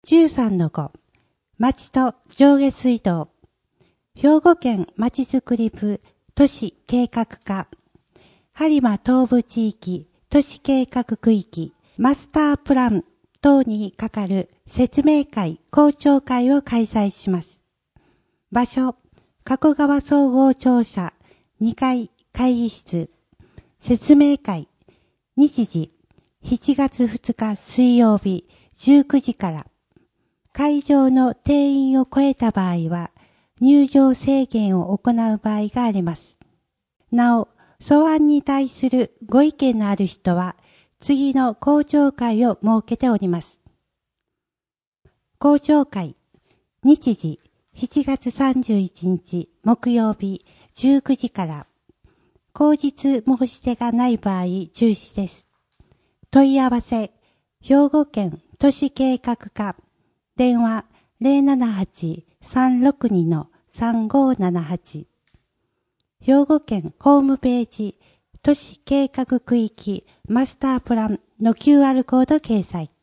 13-5町と上下水道兵庫県まちづくり部都市計画課播磨東部地域都市計画区域マスタープラン等に係る説明会公聴会を開催します。場所、加古川総合庁舎2階会議室説明会日時7月2日水曜日19時から会場の定員を超えた場合は入場制限を行う場合があります。なお、素案に対するご意見のある人は次の公聴会を設けております。公聴会日時7月31日木曜日19時から後日申し出がない場合中止です。問い合わせ兵庫県都市計画課電話 078-362-3578 兵庫県ホームページ都市計画区域マスタープランの QR コード掲載